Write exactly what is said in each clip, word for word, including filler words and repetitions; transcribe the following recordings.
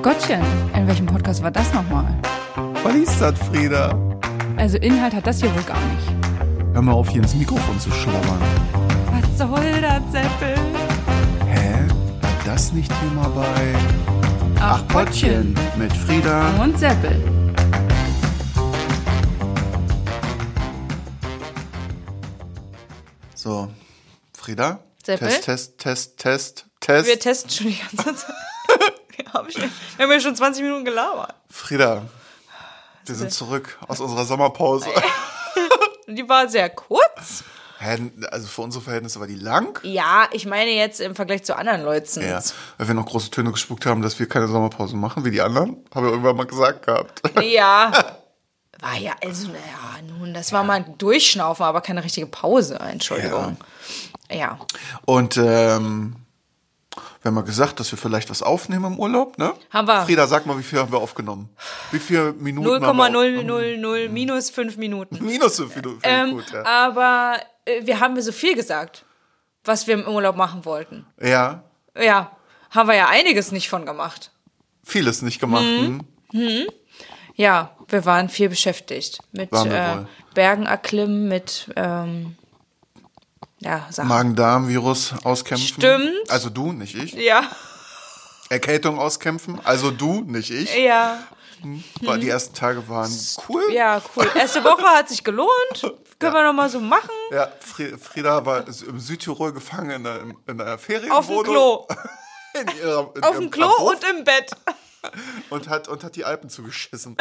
Gottchen, in welchem Podcast war das nochmal? Was ist das, Frieda? Also Inhalt hat das hier wohl gar nicht. Hör mal auf, hier ins Mikrofon zu schlabbern. Was soll das, Seppel? Hä? War das nicht Thema bei... Ach, Pottchen. mit Frieda Und Seppel. So, Frieda? Seppel? Test, Test, Test, Test, Test. Wir testen schon die ganze Zeit. Wir haben, schon, wir haben ja schon zwanzig Minuten gelabert. Frieda, wir sind zurück aus unserer Sommerpause. Die war sehr kurz. Hä, also für unsere Verhältnisse war die lang. Ja, ich meine jetzt im Vergleich zu anderen Leuten. Ja, weil wir noch große Töne gespuckt haben, dass wir keine Sommerpause machen, wie die anderen. Haben wir irgendwann mal gesagt gehabt. Ja. War ja, also, naja, nun, das war mal ein Durchschnaufen, aber keine richtige Pause, Entschuldigung. Ja. ja. Und ähm, wir haben mal gesagt, dass wir vielleicht was aufnehmen im Urlaub, ne? Haben wir. Frieda, sag mal, wie viel haben wir aufgenommen? Wie viele Minuten null Komma haben wir null null null minus fünf Minuten. Minus fünf Minuten, Ähm, gut, ja. aber äh, wir haben mir so viel gesagt, was wir im Urlaub machen wollten. Ja, Ja, haben wir ja einiges nicht von gemacht. vieles nicht gemacht. Mhm. Ja, wir waren viel beschäftigt mit Waren wir äh, wohl. Bergen erklimmen, mit ähm, ja, Sachen. Magen-Darm-Virus auskämpfen. Stimmt. Also du, nicht ich. Ja, Erkältung auskämpfen. Also du, nicht ich. ja, Weil Die ersten Tage waren cool. ja, cool. Erste Woche hat sich gelohnt. Können wir noch mal so machen. Ja, Fri- Frieda war im Südtirol gefangen in einer, in einer Ferienwohnung. Auf dem Klo. In ihrer, in Auf ihrem dem Klo Kabuff und im Bett. und hat, und hat die Alpen zugeschissen.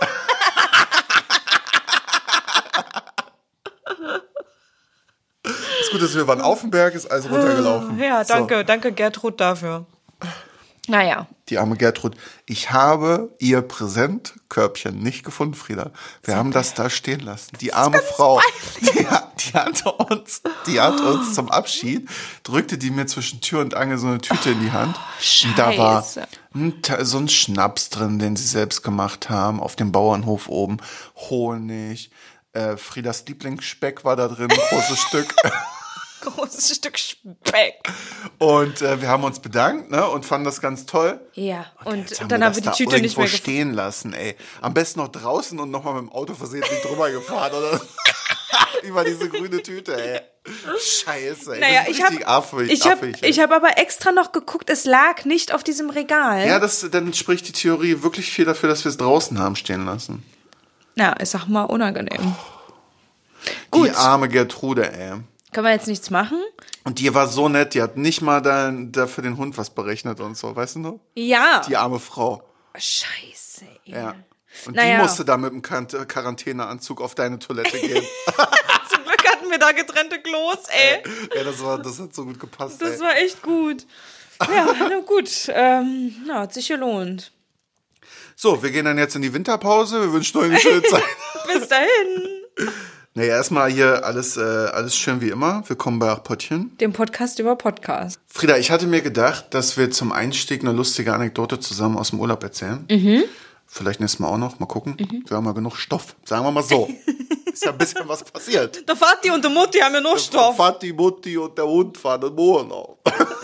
Ist gut, dass wir waren auf dem Berg, ist alles runtergelaufen. Ja, danke, So, danke Gertrud dafür. Naja, die arme Gertrud. Ich habe ihr Präsentkörbchen nicht gefunden, Frieda. Wir haben das da stehen lassen. Die arme Frau, die, hat- die hat uns, die hat uns zum Abschied, drückte die mir zwischen Tür und Angel so eine Tüte in die Hand. Und da war Scheiße. ein, Ta- so ein Schnaps drin, den sie selbst gemacht haben, auf dem Bauernhof oben. Honig, äh, Friedas Lieblingsspeck war da drin, ein großes Stück. großes Stück Speck. Und äh, wir haben uns bedankt, ne, und fanden das ganz toll. Ja, und Jetzt dann haben wir das die da Tüte nicht irgendwo mehr gefunden. stehen lassen, ey. Am besten noch draußen und nochmal mit dem Auto versehentlich drüber gefahren, oder? Über diese grüne Tüte, ey. Scheiße, ey. Naja, das ist ich habe richtig affig, ich hab, affig, ey. ich hab aber extra noch geguckt, es lag nicht auf diesem Regal. Ja, das, dann spricht die Theorie wirklich viel dafür, dass wir es draußen haben stehen lassen. Na, ich sag mal unangenehm. Die Gut, arme Gertrude, ey. können wir jetzt nichts machen? Und die war so nett, die hat nicht mal da, da für den Hund was berechnet und so, weißt du noch? Ja. Die arme Frau. Scheiße. Ey. Ja. Und Naja. die musste da mit dem Quar- Quarantäneanzug auf deine Toilette gehen. Zum Glück hatten wir da getrennte Klos, ey. Ja, das war, das hat so gut gepasst, ey. Das war echt gut. Ja, na gut. Ähm, na, hat sich gelohnt. So, wir gehen dann jetzt in die Winterpause. Wir wünschen euch eine schöne Zeit. Bis dahin. Naja, erstmal hier alles, äh, alles schön wie immer. Willkommen bei Ach Pottchen. Dem Podcast über Podcast. Frieda, ich hatte mir gedacht, dass wir zum Einstieg eine lustige Anekdote zusammen aus dem Urlaub erzählen. Mhm. Vielleicht nächstes Mal auch noch. Mal gucken. Mhm. Wir haben ja genug Stoff. Sagen wir mal so. Ist ja ein bisschen was passiert. Der Vati und der Mutti haben ja noch Stoff. Vati, Mutti und der Hund fahren in Urlaub.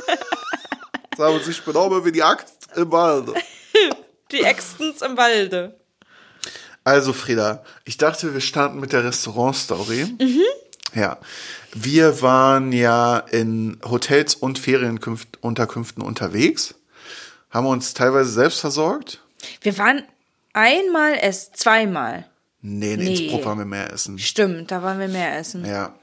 Sagen wir, ich bin auch mal wie die Axt im Walde. Die Extens im Walde. Also Frieda, ich dachte, wir starten mit der Restaurant-Story. Mhm. Ja, wir waren ja in Hotels und Ferienunterkünften unterwegs, haben uns teilweise selbst versorgt. Wir waren einmal es, zweimal. Nee, in Nee. Innsbruck waren wir mehr essen. Stimmt, da waren wir mehr essen. Ja.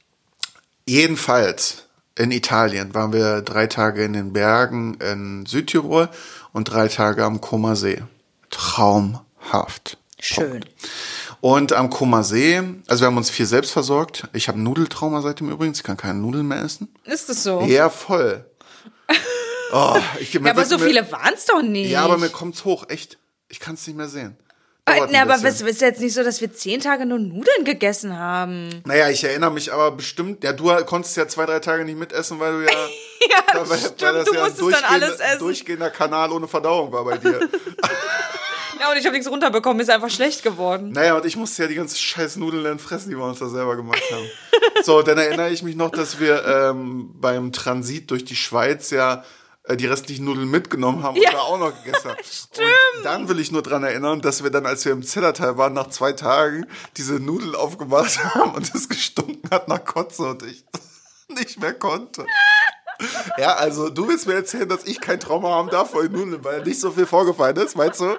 Jedenfalls in Italien waren wir drei Tage in den Bergen in Südtirol und drei Tage am Comer See. Traumhaft. Schön. Und am Comer See, also wir haben uns viel selbst versorgt. Ich habe Nudeltrauma seitdem übrigens, ich kann keine Nudeln mehr essen. Ist das so? Ja, voll. Oh, ich, Ja, aber so viele waren es doch nicht. Ja, aber mir kommt's hoch, echt. Ich kann es nicht mehr sehen. Äh, Dauert ein na, aber bisschen. es ist jetzt nicht so, dass wir zehn Tage nur Nudeln gegessen haben. Naja, ich erinnere mich aber bestimmt, ja, du konntest ja zwei, drei Tage nicht mitessen, weil du ja, Ja, weil, stimmt, weil das du ja ein musstest dann alles essen. durchgehender Kanal ohne Verdauung war bei dir. Ja, und ich habe nichts runterbekommen, ist einfach schlecht geworden. Naja, und ich musste ja die ganzen scheiß Nudeln dann fressen, die wir uns da selber gemacht haben. So, dann erinnere ich mich noch, dass wir ähm, beim Transit durch die Schweiz ja äh, die restlichen Nudeln mitgenommen haben und Ja. da auch noch gegessen haben. Stimmt. Und dann will ich nur dran erinnern, dass wir dann, als wir im Zillertal waren, nach zwei Tagen diese Nudeln aufgemacht haben und es gestunken hat nach Kotze und ich nicht mehr konnte. Ja, also du willst mir erzählen, dass ich kein Trauma haben darf vor den Nudeln, weil nicht so viel vorgefallen ist, meinst du?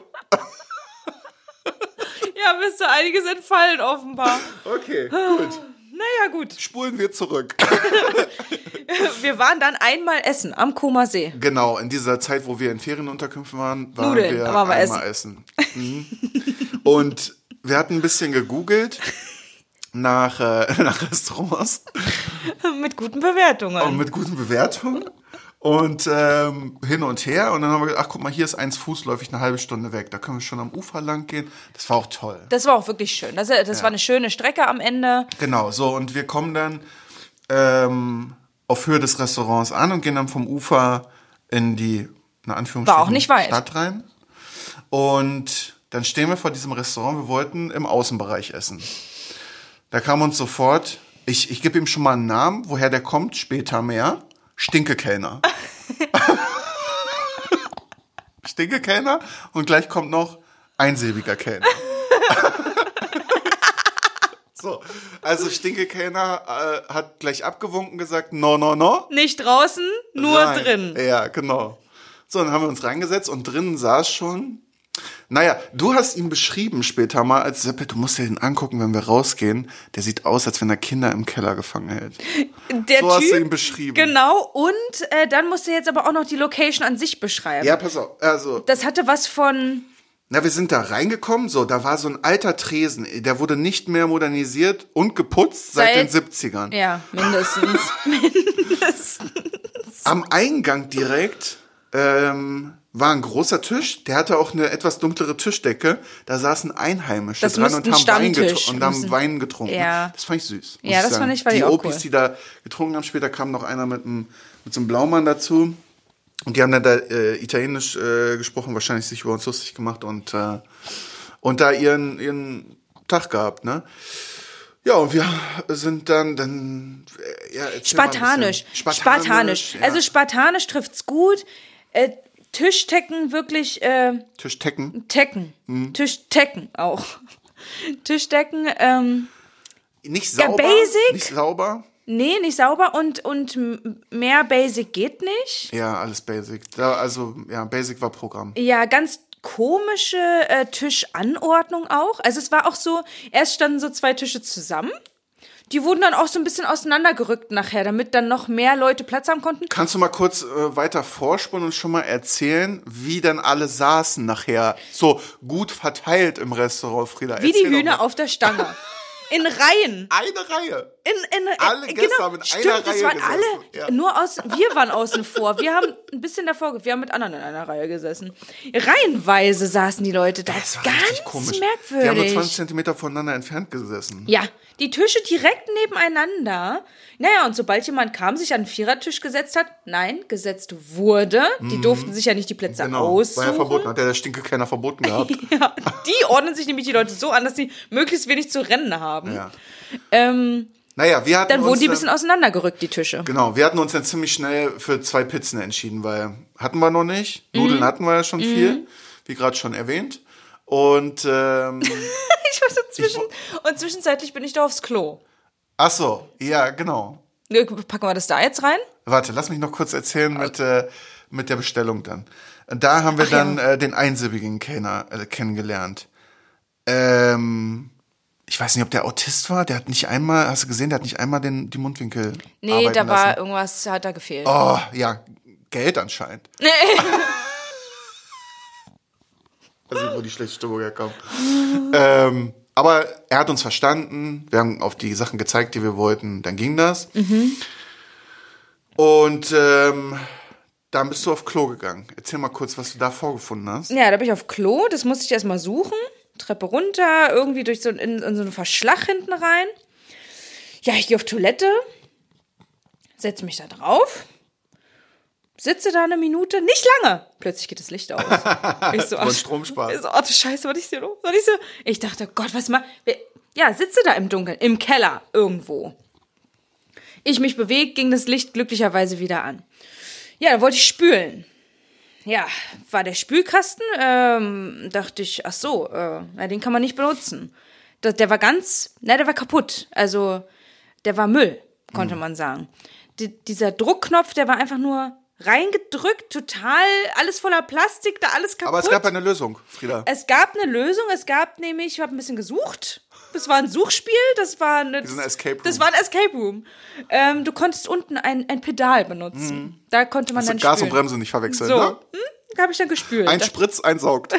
Ja, bist du einiges entfallen, offenbar. Okay, gut. Naja, gut. Spulen wir zurück. Wir waren dann einmal essen am Comer See. Genau, in dieser Zeit, wo wir in Ferienunterkünften waren, waren Nudeln, wir da waren wir einmal essen. Mhm. Und wir hatten ein bisschen gegoogelt nach, äh, nach Restaurants Mit guten Bewertungen. und mit guten Bewertungen und ähm, hin und her. Und dann haben wir gedacht, ach guck mal, hier ist eins fußläufig eine halbe Stunde weg. Da können wir schon am Ufer lang gehen. Das war auch toll. Das war auch wirklich schön. Das, das Ja. war eine schöne Strecke am Ende. Genau, so und wir kommen dann ähm, auf Höhe des Restaurants an und gehen dann vom Ufer in die, in Anführungsstrichen, War auch nicht weit. Stadt rein. Und dann stehen wir vor diesem Restaurant, wir wollten im Außenbereich essen. Da kam uns sofort, ich, ich gebe ihm schon mal einen Namen, woher der kommt, später mehr, Stinkekellner. Stinkekellner und gleich kommt noch einsilbiger Kellner. So, also Stinkekellner äh, hat gleich abgewunken, gesagt, no, no, no. Nicht draußen, nur Rein. drin. Ja, genau. So, dann haben wir uns reingesetzt und drinnen saß schon, naja, du hast ihn beschrieben später mal als Seppe, du musst dir den angucken, wenn wir rausgehen. Der sieht aus, als wenn er Kinder im Keller gefangen hält. Der So typ, hast du ihn beschrieben. Genau, und äh, dann musst du jetzt aber auch noch die Location an sich beschreiben. Ja, pass auf, also, Das hatte was von... na, wir sind da reingekommen, so, da war so ein alter Tresen, der wurde nicht mehr modernisiert und geputzt seit, Seit- den siebzigern. Ja, mindestens. mindestens. Am Eingang direkt ähm, war ein großer Tisch, der hatte auch eine etwas dunklere Tischdecke. Da saßen Einheimische Das dran müsste und ein haben, Wein, Stammtisch. getr und haben Müssen- Wein getrunken. Ja. Das fand ich süß. muss Ja, ich das sagen. fand ich- fand Die ich auch Opis, cool. die da getrunken haben, später kam noch einer mit, einem, mit so einem Blaumann dazu. Und die haben dann da äh, Italienisch äh, gesprochen, wahrscheinlich sich über uns lustig gemacht und, äh, und da ihren, ihren Tag gehabt, ne? Ja, und wir sind dann, dann äh, ja, erzähl mal ein Spartanisch. bisschen. Spartanisch. Spartanisch. Ja. Also spartanisch trifft's gut. Äh, Tischdecken wirklich... Äh, Tischtecken. Tecken. Mhm. Tischdecken auch. Tischdecken, ähm, Nicht Ja, sauber. basic. Nicht sauber. nee, nicht sauber und, und m- mehr Basic geht nicht. Ja, alles Basic. Da, also, ja, Basic war Programm. Ja, ganz komische äh, Tischanordnung auch. Also es war auch so, erst standen so zwei Tische zusammen. Die wurden dann auch so ein bisschen auseinandergerückt nachher, damit dann noch mehr Leute Platz haben konnten. Kannst du mal kurz äh, weiter vorspulen und schon mal erzählen, wie dann alle saßen nachher? So gut verteilt im Restaurant, Frieda. Wie die Erzähl doch Hühner mal. auf der Stange. In Reihen. Eine Reihe. In, in, Alle in, Gäste genau. haben in Stimmt, einer das Reihe waren gesessen. alle Ja. nur aus, wir waren außen vor. Wir haben ein bisschen davor, wir haben mit anderen in einer Reihe gesessen. Reihenweise saßen die Leute da. Das war richtig Ganz komisch. merkwürdig. Die haben nur zwanzig Zentimeter voneinander entfernt gesessen. Ja, die Tische direkt nebeneinander. Naja, und sobald jemand kam, sich an den Vierertisch gesetzt hat, nein, gesetzt wurde, die durften sich ja nicht die Plätze Genau, aussuchen. war ja verboten. Hat ja der Stinkekeller verboten gehabt. Ja, die ordnen sich nämlich die Leute so an, dass sie möglichst wenig zu rennen haben. Ja. Ähm, Naja, wir hatten dann uns wurden die ein dann- bisschen auseinandergerückt, die Tische. Genau, wir hatten uns dann ziemlich schnell für zwei Pizzen entschieden, weil hatten wir noch nicht. Mhm. Nudeln hatten wir ja schon viel, wie gerade schon erwähnt. Und ähm, Ich war so zwischen, und zwischenzeitlich bin ich da aufs Klo. ach so, ja, genau. Packen wir das da jetzt rein? Warte, lass mich noch kurz erzählen mit, äh, mit der Bestellung dann. Da haben wir Ach dann ja. äh, den einsilbigen Kellner äh, kennengelernt. Ähm, ich weiß nicht, ob der Autist war. Der hat nicht einmal, hast du gesehen, der hat nicht einmal den, die Mundwinkel Nee, arbeiten da war lassen. irgendwas, hat da gefehlt. Oh, ja, Geld anscheinend. Nee. weiß nicht, wo die schlechte Stimmung herkommt. ähm, aber er hat uns verstanden. Wir haben auf die Sachen gezeigt, die wir wollten. Dann ging das. Mhm. Und ähm, dann bist du auf Klo gegangen. Erzähl mal kurz, was du da vorgefunden hast. Ja, da bin ich auf Klo, das musste ich erstmal suchen. Treppe runter, irgendwie durch so in, in so einen Verschlag hinten rein. Ja, ich gehe auf Toilette, setze mich da drauf, sitze da eine Minute, nicht lange. Plötzlich geht das Licht aus. Ich so, Wollen ach, Strom sparen. ich so, ach du Scheiße, was ist hier los? Was ist hier? Ich dachte, Gott, was mal. Ja, sitze da im Dunkeln, im Keller, irgendwo. Ich mich bewegt, ging das Licht glücklicherweise wieder an. Ja, dann wollte ich spülen. Ja, war der Spülkasten, ähm, dachte ich, ach so, äh, na, den kann man nicht benutzen. Das, der war ganz, na, der war kaputt. Also, der war Müll, konnte mhm. man sagen. Die, dieser Druckknopf, der war einfach nur reingedrückt, total, alles voller Plastik, da alles kaputt. Aber es gab eine Lösung, Frieda. Es gab eine Lösung, es gab nämlich, ich habe ein bisschen gesucht. Das war ein Suchspiel, das war eine, das, ein Escape Room. das war ein Escape Room. Ähm, du konntest unten ein, ein Pedal benutzen. Mhm. Da konnte man das dann Gas spülen. und Bremse nicht verwechseln, so. ne? Hm, da habe ich dann gespült. Ein das, Spritz, ein saugt.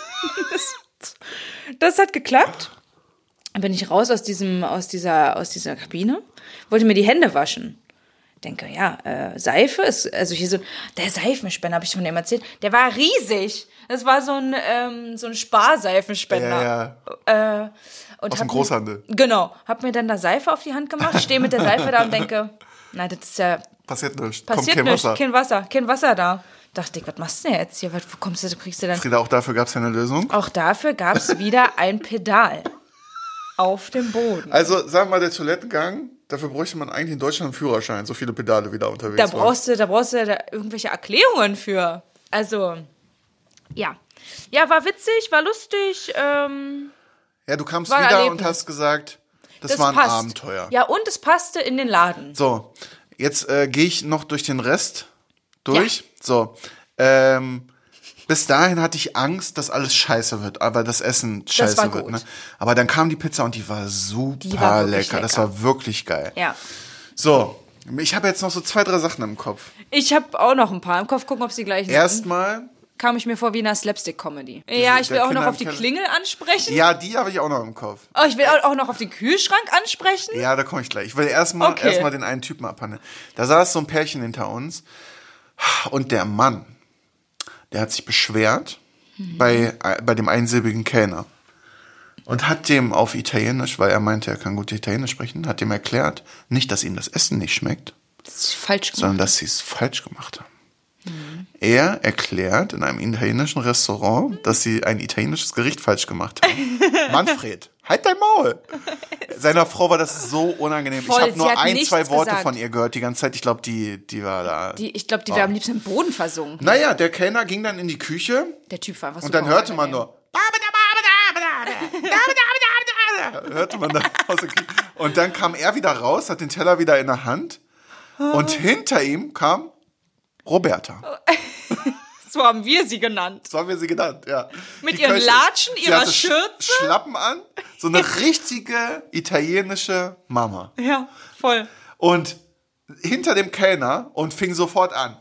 das, das hat geklappt. Dann bin ich raus aus diesem, aus dieser, aus dieser Kabine, wollte mir die Hände waschen. Denke, ja, äh, Seife ist, also hier so, der Seifenspender, habe ich von dem erzählt, der war riesig. Das war so ein, ähm, so ein Sparseifenspender. Ja, ja. Äh, und aus dem Großhandel. Mir, genau, hab mir dann da Seife auf die Hand gemacht, stehe mit der Seife da und denke, nein, das ist ja... Passiert nichts, passiert kommt kein nichts, Wasser. kein Wasser, kein Wasser da. Dachte ich, was machst du denn jetzt hier, wo kommst du, kriegst du dann... Frieda, auch dafür gab es ja eine Lösung. Auch dafür gab es wieder ein Pedal auf dem Boden. Also, sagen wir mal, der Toilettengang, dafür bräuchte man eigentlich in Deutschland einen Führerschein, so viele Pedale wieder unterwegs Da brauchst du, da brauchst du da irgendwelche Erklärungen für. Also, ja. Ja, war witzig, war lustig. Ähm, ja, du kamst war ein wieder Erlebnis. und hast gesagt, das, das war ein passt. Abenteuer. Ja, und es passte in den Laden. So, jetzt äh, gehe ich noch durch den Rest durch. Ja. So, ähm, bis dahin hatte ich Angst, dass alles scheiße wird, aber das Essen scheiße das war wird. gut. Ne? Aber dann kam die Pizza und die war super die war lecker. lecker. Das war wirklich geil. Ja. So, ich habe jetzt noch so zwei, drei Sachen im Kopf. Ich habe auch noch ein paar im Kopf, gucken, ob sie gleich sind. Erstmal kam ich mir vor wie in einer Slapstick-Comedy. Ja, ich will auch noch auf die Klingel ansprechen. Ja, die habe ich auch noch im Kopf. Oh, ich will auch noch auf den Kühlschrank ansprechen. Ja, da komme ich gleich. Ich will erstmal okay. erstmal den einen Typen abhandeln. Da saß so ein Pärchen hinter uns und der Mann, der hat sich beschwert mhm. bei, bei dem einsilbigen Kellner und hat dem auf Italienisch, weil er meinte, er kann gut Italienisch sprechen, hat dem erklärt, nicht, dass ihm das Essen nicht schmeckt, das ist falsch gemacht. sondern dass sie es falsch gemacht haben. Mhm. Er erklärt in einem italienischen Restaurant, dass sie ein italienisches Gericht falsch gemacht haben. Manfred, halt dein Maul! Seiner Frau war das so unangenehm. Voll, ich habe nur ein, zwei Worte gesagt. von ihr gehört die ganze Zeit. Ich glaube, die, die war da. Die, ich glaube, die oh. wäre am liebsten im Boden versunken. Naja, der Kellner ging dann in die Küche. Der Typ war was. Und dann hörte man nur. hörte man da aus der Küche. Und dann kam er wieder raus, hat den Teller wieder in der Hand. Und hinter ihm kam Roberta. So haben wir sie genannt. So haben wir sie genannt, ja. Mit die ihren Köche, Latschen, ihrer hatte Schürze. Schlappen an. So eine richtige italienische Mama. Ja, voll. Und hinter dem Kellner und fing sofort an.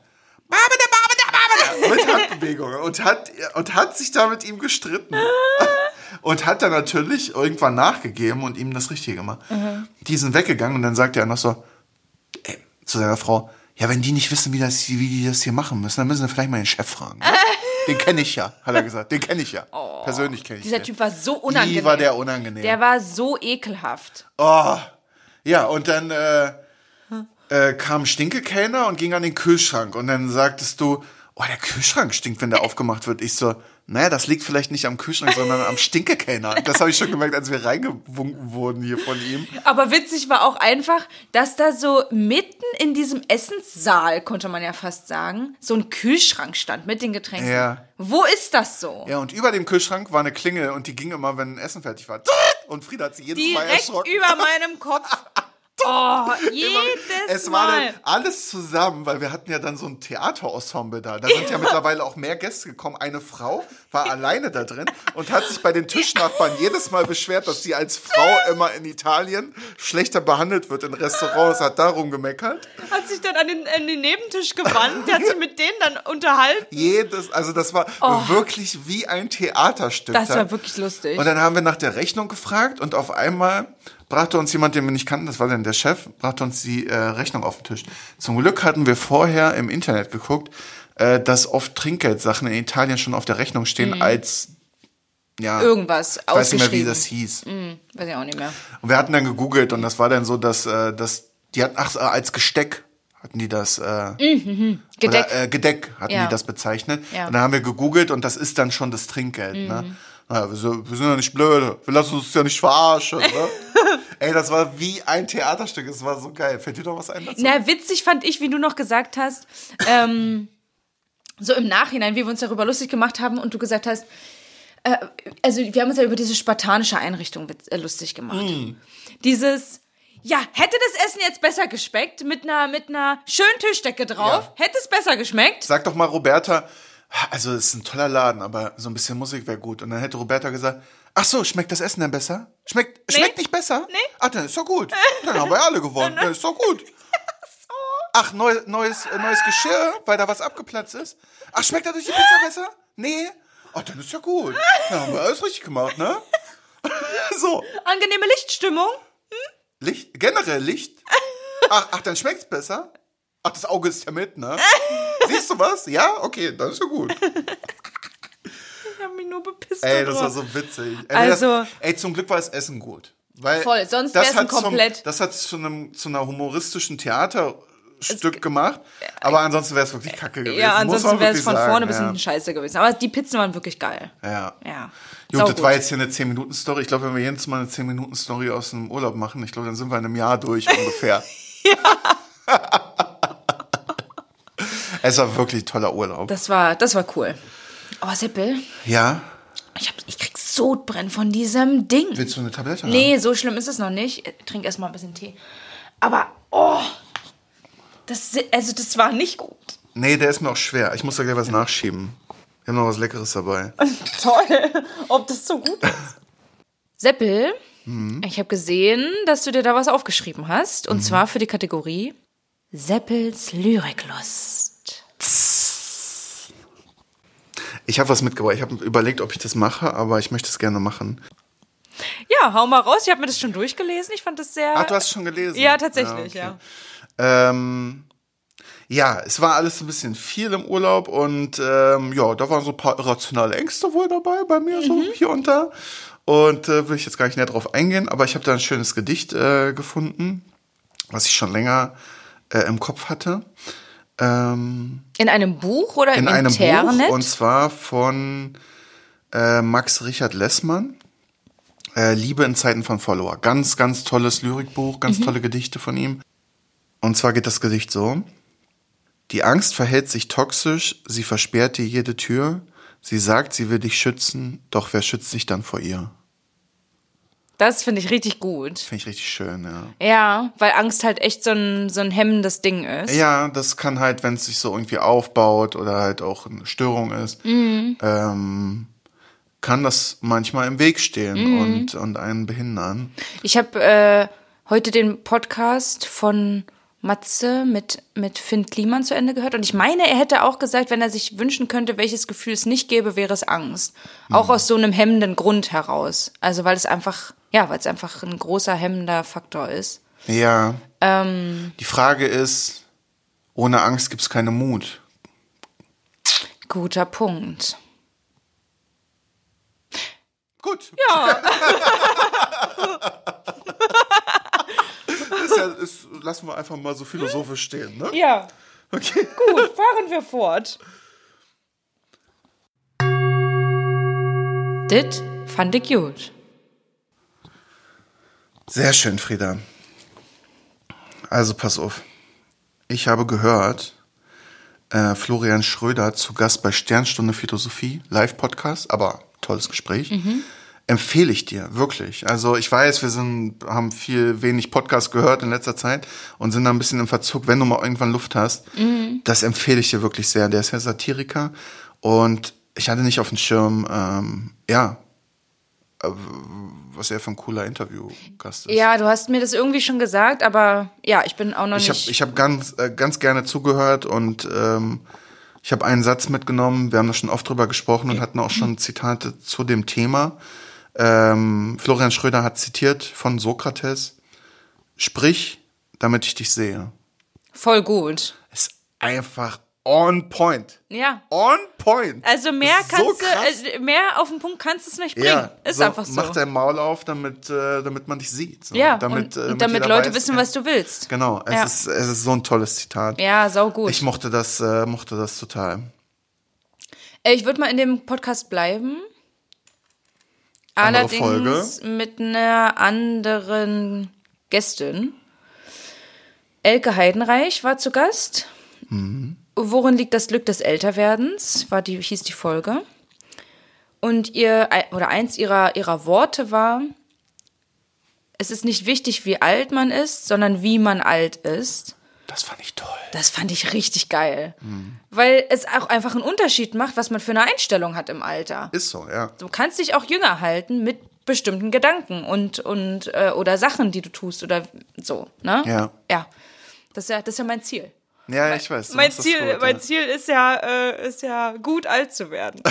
Mit Handbewegungen. Und hat, und hat sich da mit ihm gestritten. Und hat dann natürlich irgendwann nachgegeben und ihm das Richtige gemacht. Mhm. Die sind weggegangen und dann sagte er noch so ey, zu seiner Frau, ja, wenn die nicht wissen, wie, das, wie die das hier machen müssen, dann müssen sie vielleicht mal den Chef fragen. Ne? Den kenne ich ja, hat er gesagt. Den kenne ich ja. Oh, persönlich kenne ich Dieser den. Typ war so unangenehm. Wie war der unangenehm? Der war so ekelhaft. Oh, ja, und dann äh, äh, kam Stinkekellner und ging an den Kühlschrank. Und dann sagtest du, oh, der Kühlschrank stinkt, wenn der aufgemacht wird. Ich so, naja, das liegt vielleicht nicht am Kühlschrank, sondern am Stinkekellner. Das habe ich schon gemerkt, als wir reingewunken wurden hier von ihm. Aber witzig war auch einfach, dass da so mitten in diesem Essenssaal, konnte man ja fast sagen, so ein Kühlschrank stand mit den Getränken. Ja. Wo ist das so? Ja, und über dem Kühlschrank war eine Klingel und die ging immer, wenn Essen fertig war. Und Frieda hat sie jedes Mal Direkt erschrocken. über meinem Kopf. Oh, jedes es Mal. war dann alles zusammen, weil wir hatten ja dann so ein Theaterensemble da. Da sind ja mittlerweile auch mehr Gäste gekommen. Eine Frau war alleine da drin und hat sich bei den Tischnachbarn jedes Mal beschwert, dass sie als Frau immer in Italien schlechter behandelt wird in Restaurants. Hat darum gemeckert. Hat sich dann an den, an den Nebentisch gewandt, der hat sich mit denen dann unterhalten. Jedes, also das war oh. wirklich wie ein Theaterstück. Das da. war wirklich lustig. Und dann haben wir nach der Rechnung gefragt und auf einmal brachte uns jemand, den wir nicht kannten, das war dann der Chef, brachte uns die äh, Rechnung auf den Tisch. Zum Glück hatten wir vorher im Internet geguckt, äh, dass oft Trinkgeldsachen in Italien schon auf der Rechnung stehen mhm. als, ja, irgendwas ich weiß nicht mehr, wie ausgeschrieben. das hieß. Mhm, weiß ich auch nicht mehr. Und wir hatten dann gegoogelt und das war dann so, dass, äh, dass die hatten, ach, als Gesteck hatten die das, äh, mhm. Gedeck. Oder, äh, Gedeck hatten ja. die das bezeichnet. Ja. Und dann haben wir gegoogelt und das ist dann schon das Trinkgeld, mhm. ne? naja, wir sind, wir sind ja nicht blöde, wir lassen uns ja nicht verarschen, ne? Ey, das war wie ein Theaterstück, es war so geil. Fällt dir noch was ein dazu? Na, witzig fand ich, wie du noch gesagt hast, ähm, so im Nachhinein, wie wir uns darüber lustig gemacht haben und du gesagt hast, äh, also wir haben uns ja über diese spartanische Einrichtung witz- äh, lustig gemacht. Mm. Dieses, ja, hätte das Essen jetzt besser geschmeckt, mit einer, mit einer schönen Tischdecke drauf, Ja. hätte es besser geschmeckt? Sag doch mal, Roberta, also es ist ein toller Laden, aber so ein bisschen Musik wäre gut. Und dann hätte Roberta gesagt, ach so, schmeckt das Essen denn besser? Schmeckt, Nee. schmeckt nicht besser? Nee. Ach, dann ist doch gut. Dann haben wir alle gewonnen. Dann ist doch gut. Ach, neu, neues, äh, neues Geschirr, weil da was abgeplatzt ist? Ach, schmeckt dadurch die Pizza besser? Nee. Ach, dann ist ja gut. Dann haben wir alles richtig gemacht, ne? So. Angenehme Lichtstimmung? Licht, generell Licht. Ach, ach, dann schmeckt's besser? Ach, das Auge ist ja mit, ne? Siehst du was? Ja? Okay, dann ist ja gut. Ich hab mich nur bepisst. Ey, das darüber. war so witzig. Ey, Also- das, ey, zum Glück war das Essen gut. Weil Voll, sonst das wär's ein hat zum- komplett- Das hat zu einem zu einer humoristischen Theaterstück gemacht, aber ansonsten wäre es wirklich kacke gewesen. Ja, muss ansonsten man wäre es wirklich von sagen. vorne bis hinten scheiße gewesen. Aber die Pizzen waren wirklich geil. Ja. ja. Ja. Gut, Sau das war jetzt hier eine zehn-Minuten-Story. Ich glaube, wenn wir jedes Mal eine zehn-Minuten-Story aus dem Urlaub machen, ich glaube, dann sind wir in einem Jahr durch ungefähr. ja. Es war wirklich ein toller Urlaub. Das war, das war cool. Oh, Seppel, Ja? ich, hab, ich krieg Sodbrennen von diesem Ding. Willst du eine Tablette haben? Nee, so schlimm ist es noch nicht. Ich trink erst mal ein bisschen Tee. Aber, oh, das, also das war nicht gut. Nee, der ist mir auch schwer. Ich muss da gleich was nachschieben. Wir haben noch was Leckeres dabei. Toll, ob das so gut ist. Seppel, ich habe gesehen, dass du dir da was aufgeschrieben hast. Und zwar für die Kategorie Seppels Lyriklust. Ich habe was mitgebracht. Ich habe überlegt, ob ich das mache, aber ich möchte es gerne machen. Ja, hau mal raus. Ich habe mir das schon durchgelesen. Ich fand das sehr... Ach, du hast es schon gelesen? Ja, tatsächlich, ja. Ähm, ja, es war alles ein bisschen viel im Urlaub und ähm, ja, da waren so ein paar irrationale Ängste wohl dabei bei mir, so hier und da. Und äh, will ich jetzt gar nicht näher drauf eingehen, aber ich habe da ein schönes Gedicht äh, gefunden, was ich schon länger äh, im Kopf hatte. Ähm, In einem Buch oder in im einem Internet? Buch, und zwar von äh, Max Richard Lessmann. Äh, Liebe in Zeiten von Follower. Ganz, ganz tolles Lyrikbuch, ganz Mhm. tolle Gedichte von ihm. Und zwar geht das Gedicht so. Die Angst verhält sich toxisch, sie versperrt dir jede Tür. Sie sagt, sie will dich schützen, doch wer schützt dich dann vor ihr? Das finde ich richtig gut. Finde ich richtig schön, ja. Ja, weil Angst halt echt so ein, so ein hemmendes Ding ist. Ja, das kann halt, wenn es sich so irgendwie aufbaut oder halt auch eine Störung ist, Mhm. ähm, kann das manchmal im Weg stehen Mhm. und, und einen behindern. Ich habe äh, heute den Podcast von Matze mit, mit Finn Kliman zu Ende gehört. Und ich meine, er hätte auch gesagt, wenn er sich wünschen könnte, welches Gefühl es nicht gäbe, wäre es Angst. Auch aus so einem hemmenden Grund heraus. Also weil es einfach, ja, weil es einfach ein großer hemmender Faktor ist. Ja. Ähm, Die Frage ist, ohne Angst gibt's keine Mut. guter Punkt. Gut. Ja. Ist ja, ist, lassen wir einfach mal so philosophisch stehen, ne? Ja. Okay. Gut, fahren wir fort. Dit fand ich gut. Sehr schön, Frieda. Also pass auf. Ich habe gehört, äh, Florian Schröder zu Gast bei Sternstunde Philosophie, Live-Podcast, aber tolles Gespräch. Mhm. Empfehle ich dir, wirklich. Also ich weiß, wir sind, haben viel, wenig Podcast gehört in letzter Zeit und sind da ein bisschen im Verzug, wenn du mal irgendwann Luft hast. Mhm. Das empfehle ich dir wirklich sehr. Der ist ja Satiriker und ich hatte nicht auf dem Schirm, ähm, ja, was er für ein cooler Interviewgast ist. Ja, du hast mir das irgendwie schon gesagt, aber ja, ich bin auch noch Ich habe nicht... ich hab ganz, äh, ganz gerne zugehört und ähm, ich habe einen Satz mitgenommen, wir haben da schon oft drüber gesprochen und hatten auch schon Zitate zu dem Thema. Ähm, Florian Schröder hat zitiert von Sokrates, sprich, damit ich dich sehe. Voll gut. Ist einfach on point. Ja. On point. Also mehr Ist so kannst du, krass. also mehr auf den Punkt kannst du es nicht bringen. Ja, ist so, einfach so. Mach dein Maul auf, damit, äh, damit man dich sieht. So. ja, damit, und, äh, und damit jeder Leute weiß, wissen, ja. was du willst. Genau, es, Ja. ist, es ist so ein tolles Zitat. Ja, sau gut. Ich mochte das, äh, mochte das total. Äh, ich würde mal in dem Podcast bleiben. andere Allerdings Folge. mit einer anderen Gästin. Elke Heidenreich war zu Gast. Mhm. Worin liegt das Glück des Älterwerdens? War die, hieß die Folge. Und ihr, oder eins ihrer, ihrer Worte war, es ist nicht wichtig, wie alt man ist, sondern wie man alt ist. Das fand ich toll. Das fand ich richtig geil. Mhm. Weil es auch einfach einen Unterschied macht, was man für eine Einstellung hat im Alter. Ist so, ja. Du kannst dich auch jünger halten mit bestimmten Gedanken und, und äh, oder Sachen, die du tust oder so, ne? Ja. Ja. Das ist ja, das ist ja mein Ziel. Ja, ich weiß. Du Mein machst das Ziel, gut, mein ja. Ziel ist ja, äh, ist ja gut alt zu werden.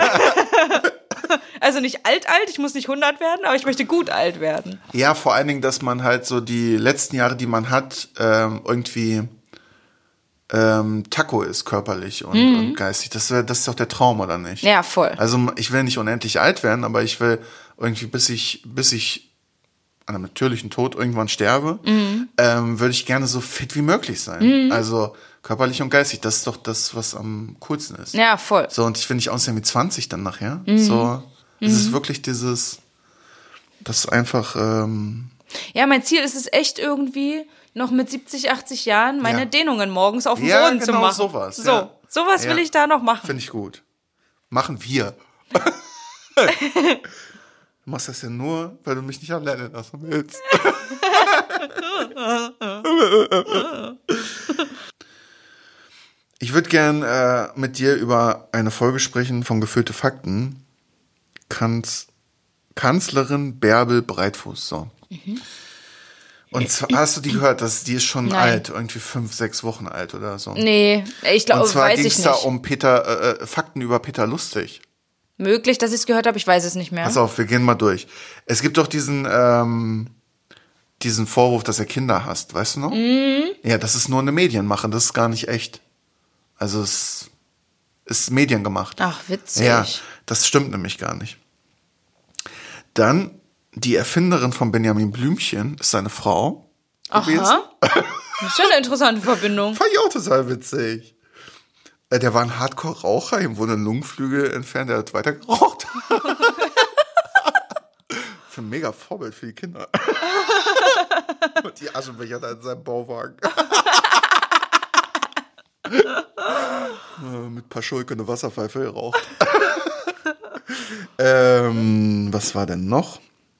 Also nicht alt alt, ich muss nicht hundert werden, aber ich möchte gut alt werden. Ja, vor allen Dingen, dass man halt so die letzten Jahre, die man hat, ähm, irgendwie ähm, Taco ist körperlich und, mhm. und geistig. Das, wär, das ist doch der Traum, oder nicht? Ja, voll. Also ich will nicht unendlich alt werden, aber ich will irgendwie, bis ich, bis ich an einem natürlichen Tod irgendwann sterbe, mhm. ähm, würde ich gerne so fit wie möglich sein. Mhm. Also körperlich und geistig, das ist doch das, was am coolsten ist. Ja, voll. So, und ich will nicht aussehen wie zwanzig dann nachher. Mhm. So, es mhm. ist wirklich dieses, das ist einfach, ähm, ja, mein Ziel ist es echt irgendwie, noch mit siebzig, achtzig Jahren meine ja. Dehnungen morgens auf dem ja, Boden genau zu machen. sowas. So, ja. sowas ja. will ich da noch machen. Finde ich gut. Machen wir. Du machst das ja nur, weil du mich nicht alleine lassen willst. Ich würde gern äh, mit dir über eine Folge sprechen von Gefüllte Fakten. Kanz- Kanzlerin Bärbel Breitfuß. So. Mhm. Und zwar, hast du die gehört? Das, die ist schon Nein. alt, irgendwie fünf, sechs Wochen alt oder so. Nee, ich glaube, Und zwar weiß ging ich es nicht. da um Peter, äh, Fakten über Peter Lustig. Möglich, dass ich es gehört habe, ich weiß es nicht mehr. Pass auf, wir gehen mal durch. Es gibt doch diesen, ähm, diesen Vorwurf, dass er Kinder hasst, weißt du noch? Mhm. Ja, das ist nur eine Medienmache, das ist gar nicht echt. Also es ist mediengemacht. Ach, witzig. Ja, das stimmt nämlich gar nicht. Dann, die Erfinderin von Benjamin Blümchen ist seine Frau gewesen. Aha. Das ist ja eine interessante Verbindung. Fand ich auch total witzig. Äh, Der war ein Hardcore-Raucher, ihm wurde ein Lungenflügel entfernt, der hat weiter geraucht. Für ein mega Vorbild für die Kinder. Und die Aschenbecher da in seinem Bauwagen. Mit Paschulke eine Wasserpfeife geraucht. ähm, was war denn noch?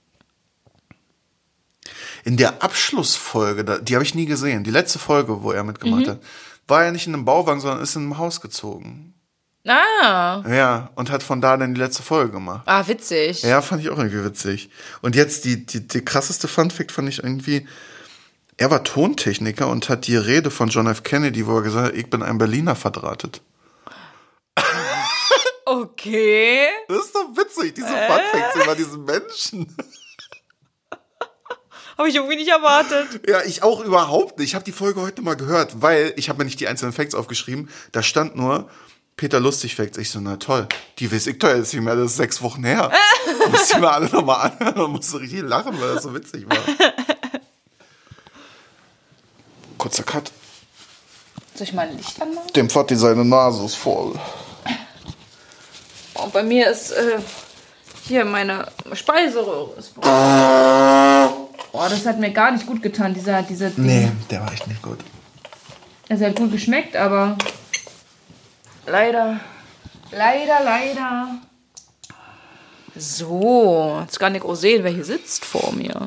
In der Abschlussfolge, die habe ich nie gesehen, die letzte Folge, wo er mitgemacht mhm. hat, war er nicht in einem Bauwagen, sondern ist in einem Haus gezogen. Ah. Ja, und hat von da dann die letzte Folge gemacht. Ah, witzig. Ja, fand ich auch irgendwie witzig. Und jetzt die, die, die krasseste Funfact fand ich irgendwie, er war Tontechniker und hat die Rede von John F. Kennedy, wo er gesagt hat, ich bin ein Berliner, verdrahtet. Okay. Das ist doch witzig, diese äh? Funfacts über diesen Menschen. Habe ich irgendwie nicht erwartet. Ja, ich auch überhaupt nicht. Ich habe die Folge heute mal gehört, weil ich habe mir nicht die einzelnen Facts aufgeschrieben. Da stand nur Peter Lustig Facts. Ich so, na toll, die weiß ich doch jetzt nicht mehr, das ist sechs Wochen her. Muss ich mir alle nochmal anhören und musste richtig lachen, weil das so witzig war. Kurzer Cut. Soll ich mal ein Licht anmachen? Dem Vati seine Nase ist voll. Und bei mir ist äh, hier meine Speiseröhre ist voll. Boah, das hat mir gar nicht gut getan, dieser, dieser Ding. Nee, der war echt nicht gut. Es hat gut geschmeckt, aber leider, leider, leider. So, jetzt kann ich auch sehen, wer hier sitzt vor mir.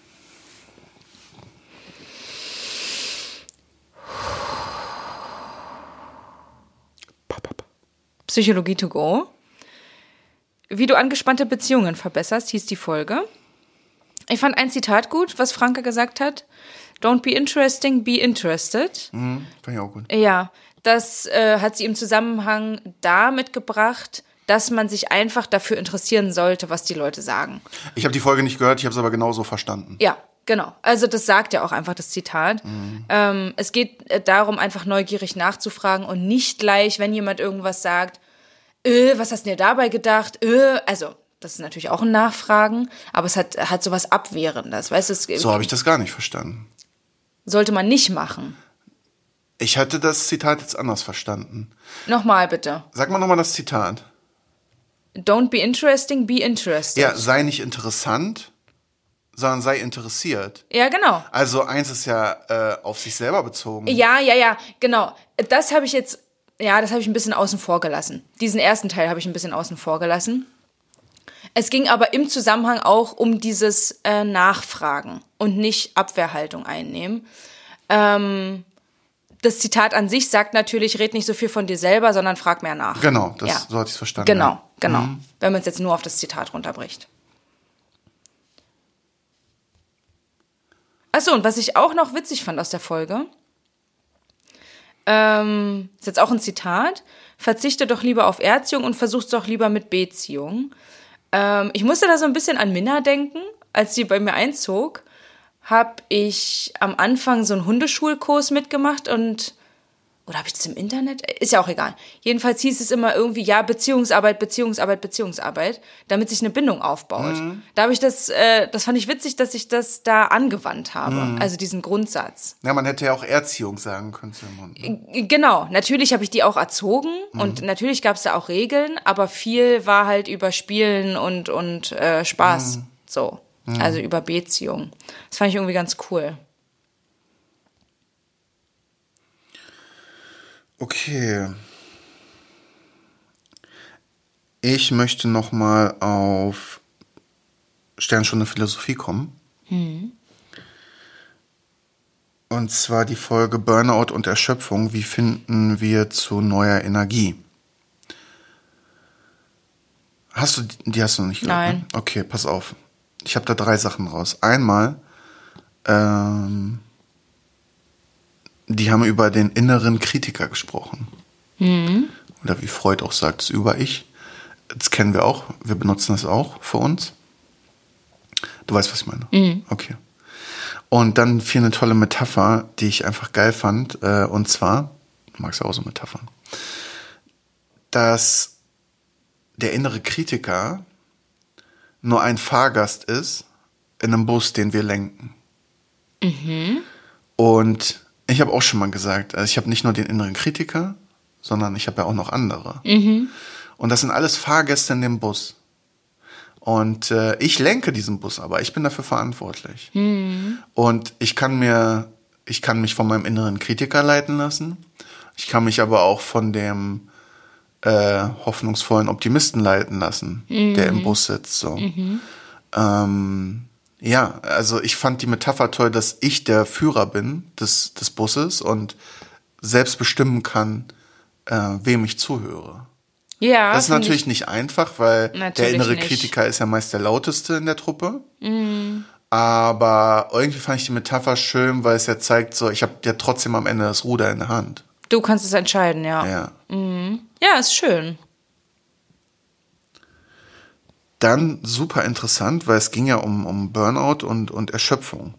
Psychologie to go. Wie du angespannte Beziehungen verbesserst, hieß die Folge. Ich fand ein Zitat gut, was Franke gesagt hat. Don't be interesting, be interested. Mhm, fand ich auch gut. Ja, das äh, hat sie im Zusammenhang damit gebracht, dass man sich einfach dafür interessieren sollte, was die Leute sagen. Ich habe die Folge nicht gehört, ich habe es aber genauso verstanden. Ja, genau. Also das sagt ja auch einfach das Zitat. Mhm. Ähm, es geht äh, darum, einfach neugierig nachzufragen und nicht gleich, wenn jemand irgendwas sagt, äh, was hast du dir dabei gedacht? Äh, also das ist natürlich auch ein Nachfragen, aber es hat, hat sowas Abwehrendes. Weißt du, es, so habe ich das gar nicht verstanden. Sollte man nicht machen. Ich hatte das Zitat jetzt anders verstanden. Nochmal bitte. Sag mal nochmal das Zitat. Don't be interesting, be interested. Ja, sei nicht interessant, sondern sei interessiert. Ja, genau. Also eins ist ja äh, auf sich selber bezogen. Ja, ja, ja, genau. Das habe ich jetzt, ja, das habe ich ein bisschen außen vor gelassen. Diesen ersten Teil habe ich ein bisschen außen vor gelassen. Es ging aber im Zusammenhang auch um dieses äh, Nachfragen und nicht Abwehrhaltung einnehmen. Ähm, das Zitat an sich sagt natürlich, red nicht so viel von dir selber, sondern frag mehr nach. Genau, das, ja. so hatte ich es verstanden. Genau, ja. genau. Mhm. Wenn man es jetzt nur auf das Zitat runterbricht. Achso, und was ich auch noch witzig fand aus der Folge, ähm, ist jetzt auch ein Zitat, verzichte doch lieber auf Erziehung und versuch's doch lieber mit Beziehung. Ähm, ich musste da so ein bisschen an Minna denken, als sie bei mir einzog, habe ich am Anfang so einen Hundeschulkurs mitgemacht und, oder habe ich das im Internet? Ist ja auch egal. Jedenfalls hieß es immer irgendwie, ja, Beziehungsarbeit, Beziehungsarbeit, Beziehungsarbeit, damit sich eine Bindung aufbaut. Mhm. Da habe ich das, äh, das fand ich witzig, dass ich das da angewandt habe, mhm. also diesen Grundsatz. Ja, man hätte ja auch Erziehung sagen können zu dem Hund. Ne? Genau, natürlich habe ich die auch erzogen mhm. und natürlich gab es da auch Regeln, aber viel war halt über Spielen und, und äh, Spaß, mhm. so. Mhm. Also über Beziehung. Das fand ich irgendwie ganz cool. Okay. Ich möchte noch mal auf Sternstunde Philosophie kommen. Mhm. Und zwar die Folge Burnout und Erschöpfung. Wie finden wir zu neuer Energie? Hast du, die hast du noch nicht gehört? Nein. Ne? Okay, pass auf. Ich habe da drei Sachen raus. Einmal, ähm, die haben über den inneren Kritiker gesprochen. Mhm. Oder wie Freud auch sagt, das Über-Ich. Das kennen wir auch. Wir benutzen das auch für uns. Du weißt, was ich meine? Mhm. Okay. Und dann fiel eine tolle Metapher, die ich einfach geil fand. Äh, und zwar, du magst ja auch so Metaphern, dass der innere Kritiker nur ein Fahrgast ist in einem Bus, den wir lenken. Mhm. Und ich habe auch schon mal gesagt, also ich habe nicht nur den inneren Kritiker, sondern ich habe ja auch noch andere. Mhm. Und das sind alles Fahrgäste in dem Bus. Und äh, ich lenke diesen Bus aber, ich bin dafür verantwortlich. Mhm. Und ich kann mir, ich kann mich von meinem inneren Kritiker leiten lassen. Ich kann mich aber auch von dem äh, hoffnungsvollen Optimisten leiten lassen, mhm. der im Bus sitzt. So. Mhm. Ähm, ja, also ich fand die Metapher toll, dass ich der Führer bin des, des Busses und selbst bestimmen kann, äh, wem ich zuhöre. Ja, das ist natürlich nicht einfach, weil der innere nicht. Kritiker ist ja meist der lauteste in der Truppe. Mhm. Aber irgendwie fand ich die Metapher schön, weil es ja zeigt, so ich habe ja trotzdem am Ende das Ruder in der Hand. Du kannst es entscheiden, ja. Ja, mhm. Ja, ist schön. Dann super interessant, weil es ging ja um, um Burnout und, und Erschöpfung.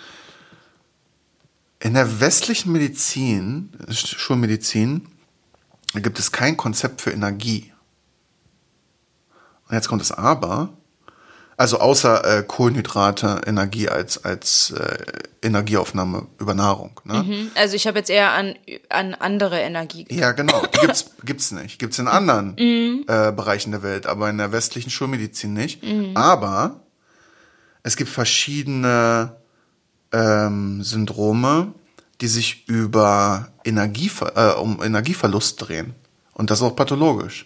In der westlichen Medizin, Schulmedizin, gibt es kein Konzept für Energie. Und jetzt kommt das Aber. Also außer äh, Kohlenhydrate, Energie als, als äh, Energieaufnahme über Nahrung. Ne? Mhm. Also ich habe jetzt eher an, an andere Energie gedacht. Ja, genau. Die gibt's, gibt's nicht. Gibt's in anderen mhm. äh, Bereichen der Welt, aber in der westlichen Schulmedizin nicht. Mhm. Aber es gibt verschiedene ähm, Syndrome, die sich über Energiever- äh, um Energieverlust drehen. Und das ist auch pathologisch.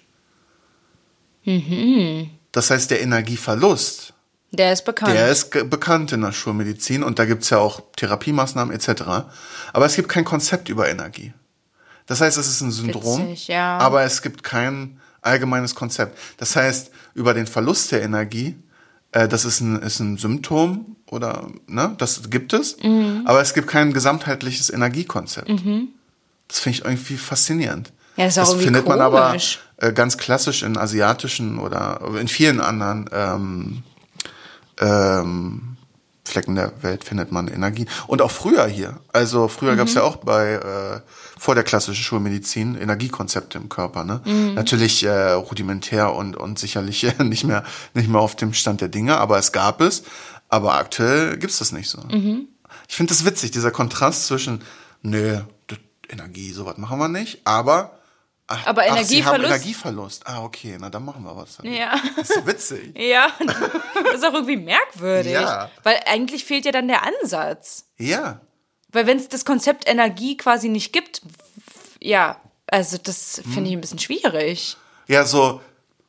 Mhm. Das heißt, der Energieverlust, der ist bekannt. Der ist ge- bekannt in der Schulmedizin und da gibt's ja auch Therapiemaßnahmen et cetera. Aber es gibt kein Konzept über Energie. Das heißt, es ist ein Syndrom, Witzig, ja. aber es gibt kein allgemeines Konzept. Das heißt, über den Verlust der Energie, äh, das ist ein, ist ein Symptom oder, ne, das gibt es, mhm. aber es gibt kein gesamtheitliches Energiekonzept. Mhm. Das finde ich irgendwie faszinierend. Ja, das ist auch das irgendwie findet komisch. man aber äh, ganz klassisch in asiatischen oder in vielen anderen ähm, ähm, Flecken der Welt findet man Energie. Und auch früher hier. Also früher mhm. gab es ja auch bei äh, vor der klassischen Schulmedizin Energiekonzepte im Körper. Ne? Mhm. Natürlich äh, rudimentär und und sicherlich nicht mehr nicht mehr auf dem Stand der Dinge, aber es gab es. Aber aktuell gibt's das nicht so. Mhm. Ich finde das witzig, dieser Kontrast zwischen, nö, Energie, sowas machen wir nicht, aber Ach, Aber ach, Sie haben Energieverlust. Energieverlust. Ah, okay, na dann machen wir was. Damit. Ja. Das ist witzig. Ja, das ist auch irgendwie merkwürdig. Ja. Weil eigentlich fehlt ja dann der Ansatz. Ja. Weil wenn es das Konzept Energie quasi nicht gibt, ja, also das finde ich ein bisschen schwierig. Ja, so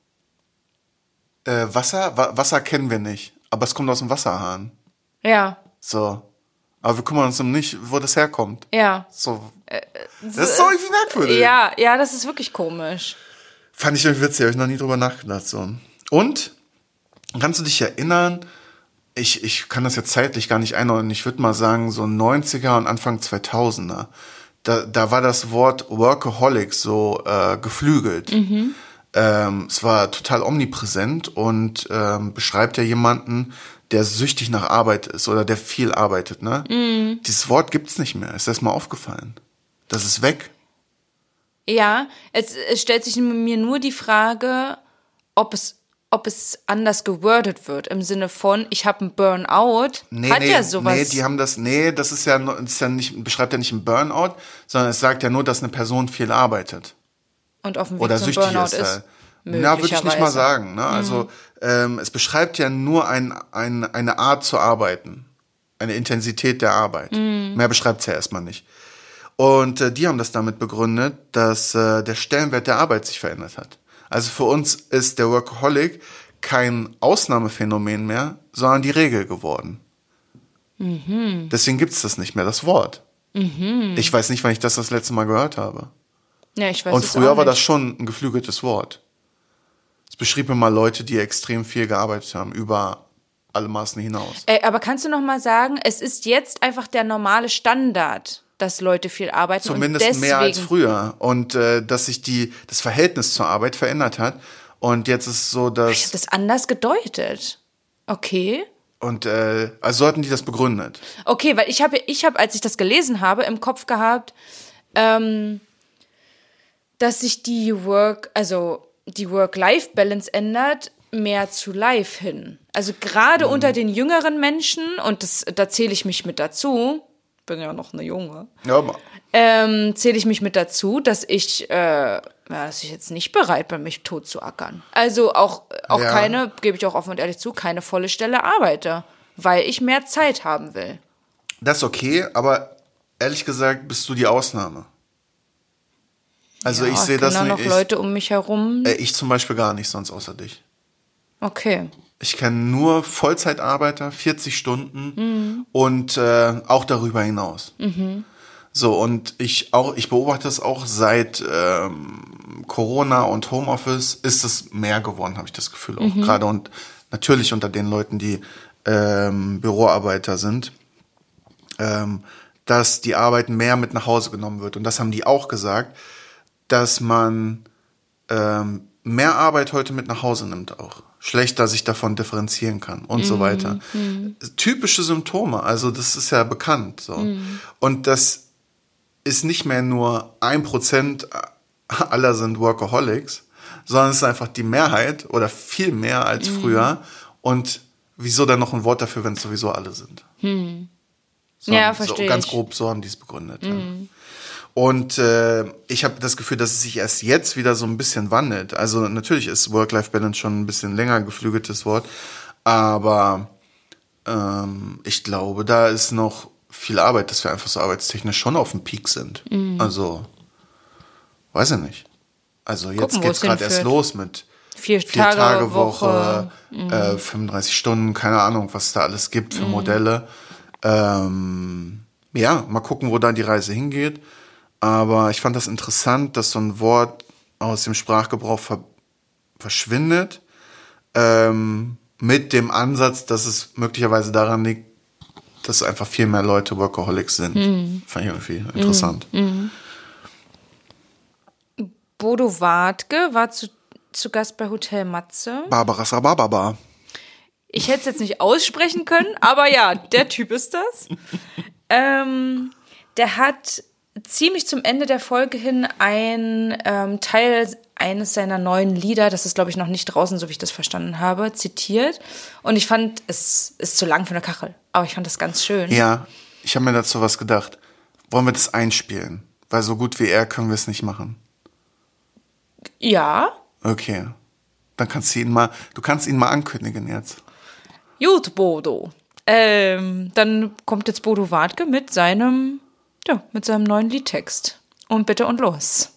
äh, Wasser, Wa- Wasser kennen wir nicht, aber es kommt aus dem Wasserhahn. Ja, So. Aber wir kümmern uns um nicht, wo das herkommt. ja. So. Das ist so irgendwie merkwürdig. Ja, ja, das ist wirklich komisch. Fand ich irgendwie witzig, habe ich noch nie drüber nachgedacht. So. Und, kannst du dich erinnern, ich, ich kann das jetzt zeitlich gar nicht einordnen, ich würde mal sagen so neunziger und Anfang zweitausender. Da, da war das Wort Workaholic so äh, geflügelt. Mhm. Ähm, es war total omnipräsent und ähm, beschreibt ja jemanden, der süchtig nach Arbeit ist oder der viel arbeitet. Ne? Mhm. Dieses Wort gibt's nicht mehr. Ist das mal aufgefallen? Das ist weg. Ja, es, es stellt sich mir nur die Frage, ob es, ob es anders gewordet wird. Im Sinne von, ich habe einen Burnout. Nee, Hat nee, ja sowas. nee, die haben das, nee, das ist ja, das ist ja nicht, beschreibt ja nicht einen Burnout, sondern es sagt ja nur, dass eine Person viel arbeitet. Und auf dem Weg Oder zum süchtig Burnout ist. ist. Halt. Na, würde ich nicht mal möglicherweise. sagen. Ne? Also ähm, es beschreibt ja nur ein, ein, eine Art zu arbeiten. Eine Intensität der Arbeit. Mehr beschreibt es ja erstmal nicht. Und äh, die haben das damit begründet, dass äh, der Stellenwert der Arbeit sich verändert hat. Also für uns ist der Workaholic kein Ausnahmephänomen mehr, sondern die Regel geworden. Mhm. Deswegen gibt es das nicht mehr, das Wort. Mhm. Ich weiß nicht, wann ich das das letzte Mal gehört habe. Ja, ich weiß Und es früher auch war das nicht. schon ein geflügeltes Wort. Es beschrieb immer Leute, die extrem viel gearbeitet haben, über alle Maßen hinaus. Ey, aber kannst du noch mal sagen, es ist jetzt einfach der normale Standard, dass Leute viel arbeiten Zumindest und deswegen mehr als früher. Und äh, dass sich die, das Verhältnis zur Arbeit verändert hat. Und jetzt ist es so, Ich habe dass... das anders gedeutet. Okay. Und äh, also so hatten die das begründet. Okay, weil ich habe, ich habe, als ich das gelesen habe, im Kopf gehabt, ähm, dass sich die Work, also die Work-Life-Balance ändert, mehr zu Life hin. Also gerade Mhm. unter den jüngeren Menschen, und das, da zähle ich mich mit dazu, bin ja noch eine Junge, Ja, aber ähm, zähle ich mich mit dazu, dass ich, äh, ja, dass ich jetzt nicht bereit bin, mich tot zu ackern. Also auch, auch Ja. keine, gebe ich auch offen und ehrlich zu, keine volle Stelle arbeite, weil ich mehr Zeit haben will. das ist okay, aber ehrlich gesagt bist du die Ausnahme. Also Ja, ich sehe das kenne nicht. noch Ich, Leute um mich herum. äh, ich zum Beispiel gar nicht, sonst außer dich. Okay. Ich kenne nur Vollzeitarbeiter, vierzig Stunden Mhm. und äh, auch darüber hinaus. Mhm. So, und ich auch, ich beobachte das auch seit ähm, Corona und Homeoffice ist es mehr geworden, habe ich das Gefühl auch. Mhm. Gerade und natürlich unter den Leuten, die ähm, Büroarbeiter sind, ähm, dass die Arbeit mehr mit nach Hause genommen wird. Und das haben die auch gesagt, dass man ähm, mehr Arbeit heute mit nach Hause nimmt auch. Schlechter sich davon differenzieren kann und so weiter. Typische Symptome, also das ist ja bekannt. So. Und das ist nicht mehr nur ein Prozent aller sind Workaholics, sondern es ist einfach die Mehrheit oder viel mehr als früher. Und wieso dann noch ein Wort dafür, wenn es sowieso alle sind? So, Ja, so, verstehe ganz ich. grob, so haben die es begründet. Ja. Und äh, ich habe das Gefühl, dass es sich erst jetzt wieder so ein bisschen wandelt. Also natürlich ist Work-Life-Balance schon ein bisschen länger geflügeltes Wort, aber ähm, ich glaube, da ist noch viel Arbeit, dass wir einfach so arbeitstechnisch schon auf dem Peak sind. Mhm. Also, weiß ich nicht. Also jetzt Gucken, wo geht's es gerade erst hinführt. los mit Vier, vier Tage, Tage Woche. Woche, äh, fünfunddreißig Stunden, keine Ahnung, was es da alles gibt für Modelle. Ähm, ja, mal gucken, wo da die Reise hingeht. Aber ich fand das interessant, dass so ein Wort aus dem Sprachgebrauch ver verschwindet, ähm, mit dem Ansatz, dass es möglicherweise daran liegt, dass einfach viel mehr Leute Workaholics sind. Mhm. Fand ich irgendwie interessant. Bodo Wartke war zu, zu Gast bei Hotel Matze. Barbara Sabababa. Ich hätte es jetzt nicht aussprechen können, aber ja, der Typ ist das. ähm, der hat ziemlich zum Ende der Folge hin ein ähm, Teil eines seiner neuen Lieder, das ist, glaube ich, noch nicht draußen, so wie ich das verstanden habe, zitiert. Und ich fand, es ist zu lang für eine Kachel, aber ich fand das ganz schön. Ja, ich habe mir dazu was gedacht. Wollen wir das einspielen? Weil so gut wie er können wir es nicht machen. Ja. Okay. Dann kannst du ihn mal, du kannst ihn mal ankündigen jetzt. Gut, Bodo. Ähm, dann kommt jetzt Bodo Wartke mit seinem, ja, mit seinem neuen Liedtext. Und bitte und los.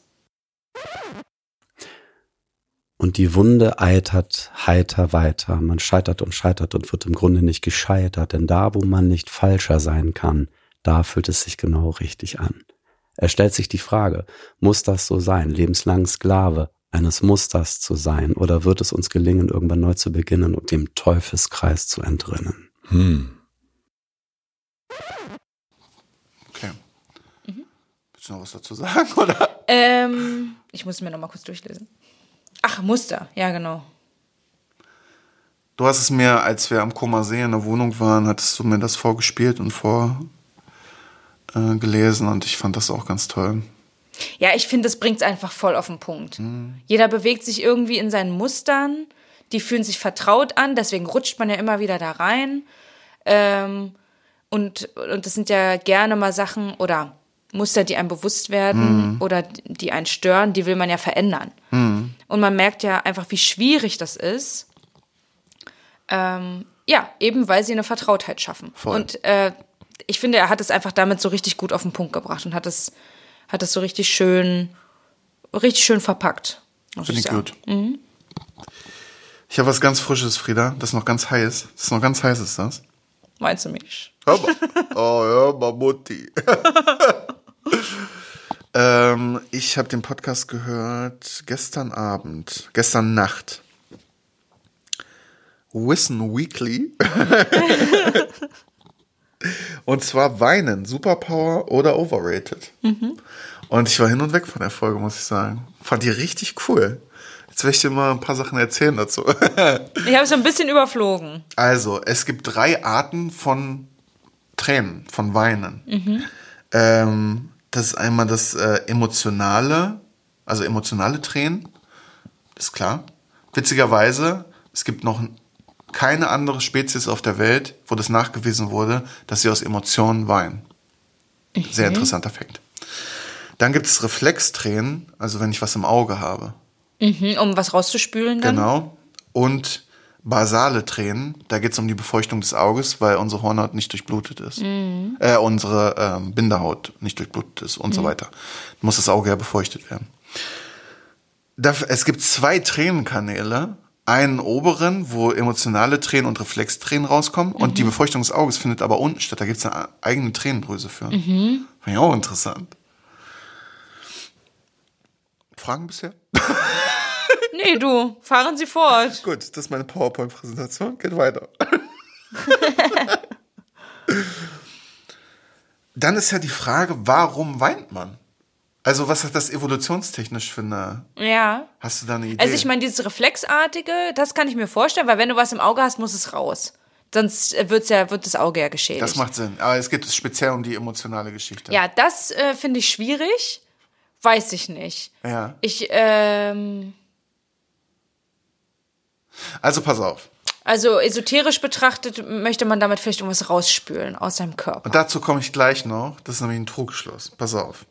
Und die Wunde eitert heiter weiter. Man scheitert und scheitert und wird im Grunde nicht gescheitert. Denn da, wo man nicht falscher sein kann, da fühlt es sich genau richtig an. Er stellt sich die Frage, muss das so sein, lebenslang Sklave eines Musters zu sein? Oder wird es uns gelingen, irgendwann neu zu beginnen und dem Teufelskreis zu entrinnen? Hm. Okay. Mhm. Willst du noch was dazu sagen, oder? Ähm, ich muss mir noch mal kurz durchlesen. Ach, Muster, ja genau. Du hast es mir, als wir am Koma See in der Wohnung waren, hattest du mir das vorgespielt und vorgelesen äh, und ich fand das auch ganz toll. Ja, ich finde, das bringt es einfach voll auf den Punkt. Mhm. Jeder bewegt sich irgendwie in seinen Mustern, die fühlen sich vertraut an, deswegen rutscht man ja immer wieder da rein. Ähm, und, und das sind ja gerne mal Sachen oder Muster, die einem bewusst werden mhm. oder die einen stören, die will man ja verändern. Mhm. Und man merkt ja einfach, wie schwierig das ist. Ähm, ja, eben weil sie eine Vertrautheit schaffen. Voll. Und äh, ich finde, er hat es einfach damit so richtig gut auf den Punkt gebracht und hat es, hat es so richtig schön, richtig schön verpackt. Finde ich gut. Mhm. Ich habe was ganz Frisches, Frieda. Das ist noch ganz heiß. Das ist noch ganz heiß, ist das? Meinst du mich? Aber, oh ja, Mamutti. ähm, ich habe den Podcast gehört gestern Abend, gestern Nacht. Wissen Weekly. Und zwar Weinen, Superpower oder Overrated. Mhm. Und ich war hin und weg von der Folge, muss ich sagen. Fand die richtig cool. Jetzt will ich dir mal ein paar Sachen erzählen dazu. Ich habe es ein bisschen überflogen. Also, es gibt drei Arten von Tränen, von Weinen. Mhm. Ähm, das ist einmal das äh, emotionale, also emotionale Tränen. Das ist klar. Witzigerweise, es gibt noch keine andere Spezies auf der Welt, wo das nachgewiesen wurde, dass sie aus Emotionen weinen. Mhm. Sehr interessanter Fakt. Dann gibt es Reflextränen, also wenn ich was im Auge habe. Mhm, um was rauszuspülen dann? Genau. Und basale Tränen, da geht es um die Befeuchtung des Auges, weil unsere Hornhaut nicht durchblutet ist. Mhm. Äh, unsere ähm, Bindehaut nicht durchblutet ist und mhm. so weiter. Muss das Auge ja befeuchtet werden. Da, es gibt zwei Tränenkanäle. Einen oberen, wo emotionale Tränen und Reflextränen rauskommen. Mhm. Und die Befeuchtung des Auges findet aber unten statt. Da gibt es eine eigene Tränendrüse für. Mhm. Fand ich auch interessant. Fragen bisher? Nee, du, fahren Sie fort. Gut, das ist meine PowerPoint-Präsentation. Geht weiter. Dann ist ja die Frage, warum weint man? Also was hat das evolutionstechnisch für eine... Ja. Hast du da eine Idee? Also ich meine, dieses Reflexartige, das kann ich mir vorstellen, weil wenn du was im Auge hast, muss es raus. Sonst wird's ja, wird das Auge ja geschädigt. Das macht Sinn. Aber es geht speziell um die emotionale Geschichte. Ja, das äh, finde ich schwierig. Weiß ich nicht. Ja. Ich, ähm... Also pass auf. Also esoterisch betrachtet möchte man damit vielleicht irgendwas rausspülen aus seinem Körper. Und dazu komme ich gleich noch. Das ist nämlich ein Trugschluss. Pass auf.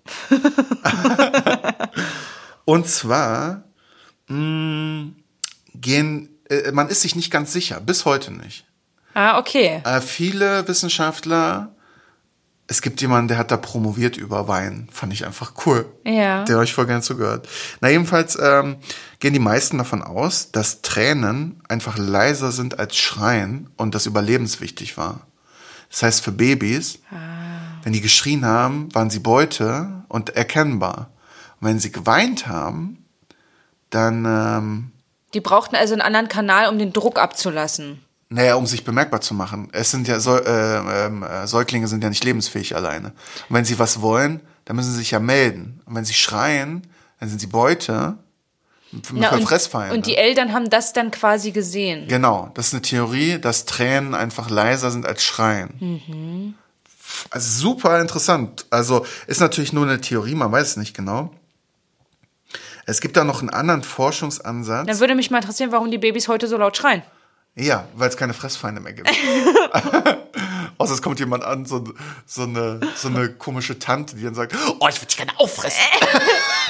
Und zwar mh, gehen, äh, man ist sich nicht ganz sicher, bis heute nicht. Ah, okay. Äh, viele Wissenschaftler, es gibt jemanden, der hat da promoviert über Wein. Fand ich einfach cool. Ja. Den habe ich voll gerne zugehört. Na, jedenfalls ähm, gehen die meisten davon aus, dass Tränen einfach leiser sind als Schreien und das überlebenswichtig war. Das heißt, für Babys, ah. wenn die geschrien haben, waren sie Beute und erkennbar. Und wenn sie geweint haben, dann... Ähm, die brauchten also einen anderen Kanal, um den Druck abzulassen. Naja, um sich bemerkbar zu machen. Es sind ja Säu- äh, äh, Säuglinge sind ja nicht lebensfähig alleine. Und wenn sie was wollen, dann müssen sie sich ja melden. Und wenn sie schreien, dann sind sie Beute für, Na, für und, Fressfeinde. Und die Eltern haben das dann quasi gesehen. Genau, das ist eine Theorie, dass Tränen einfach leiser sind als Schreien. Mhm. Also super interessant. Also ist natürlich nur eine Theorie, man weiß es nicht genau. Es gibt da noch einen anderen Forschungsansatz. Dann würde mich mal interessieren, warum die Babys heute so laut schreien. Ja, weil es keine Fressfeinde mehr gibt. Außer es kommt jemand an, so, so, eine, so eine komische Tante, die dann sagt, oh, ich würde dich gerne auffressen.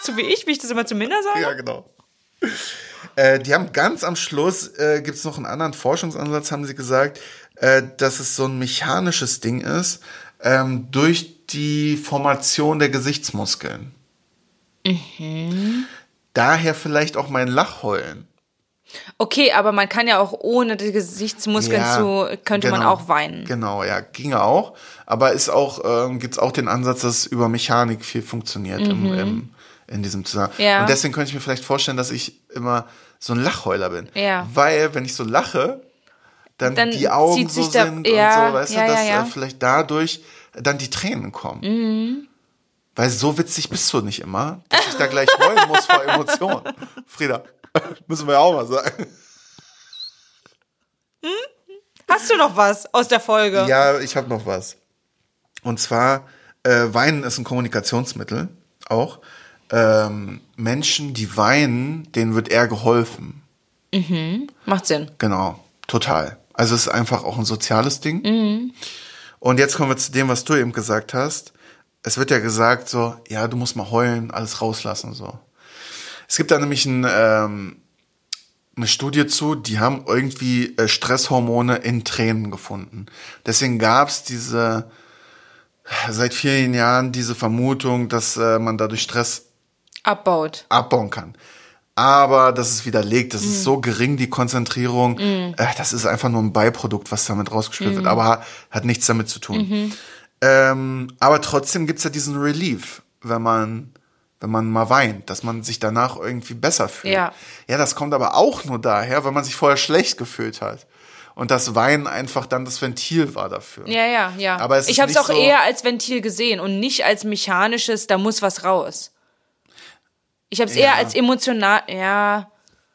So wie ich, wie ich das immer zu Minna sage? Ja, genau. Äh, die haben ganz am Schluss, äh, gibt es noch einen anderen Forschungsansatz, haben sie gesagt, äh, dass es so ein mechanisches Ding ist, ähm, durch die Formation der Gesichtsmuskeln. Mhm. Daher vielleicht auch mein Lachheulen. Okay, aber man kann ja auch ohne die Gesichtsmuskeln Ja, zu, könnte man genau. auch weinen. Genau, ja, ginge auch. Aber ist auch, ähm, gibt es auch den Ansatz, dass es über Mechanik viel funktioniert im, im, in diesem Zusammenhang. Ja. Und deswegen könnte ich mir vielleicht vorstellen, dass ich immer so ein Lachheuler bin. Ja. Weil, wenn ich so lache, dann, Dann die Augen zieht so sich da- sind ja, und so, weißt ja, du, dass ja, ja. äh, vielleicht dadurch dann die Tränen kommen. Mhm. Weil so witzig bist du nicht immer, dass ich da gleich heulen muss vor Emotionen. Frieda, müssen wir ja auch mal sagen. Hast du noch was aus der Folge? Ja, ich habe noch was. Und zwar, äh, Weinen ist ein Kommunikationsmittel auch. Ähm, Menschen, die weinen, denen wird eher geholfen. Macht Sinn. Genau, total. Also es ist einfach auch ein soziales Ding. Mhm. Und jetzt kommen wir zu dem, was du eben gesagt hast. Es wird ja gesagt so, ja, du musst mal heulen, alles rauslassen so. Es gibt da nämlich ein, ähm, eine Studie zu, die haben irgendwie äh, Stresshormone in Tränen gefunden. Deswegen gab's diese, seit vielen Jahren diese Vermutung, dass äh, man dadurch Stress Abbaut. abbauen kann. Aber das ist widerlegt, das ist so gering, die Konzentrierung, äh, das ist einfach nur ein Beiprodukt, was damit rausgespielt wird, aber hat nichts damit zu tun. Ähm, aber trotzdem gibt's ja diesen Relief, wenn man, wenn man mal weint, dass man sich danach irgendwie besser fühlt. Ja. Ja, das kommt aber auch nur daher, weil man sich vorher schlecht gefühlt hat. Und das Weinen einfach dann das Ventil war dafür. Ja, ja, ja. Aber es ich ist habe es nicht auch so- eher als Ventil gesehen und nicht als mechanisches, da muss was raus. Ich habe es Ja. eher als emotional, ja,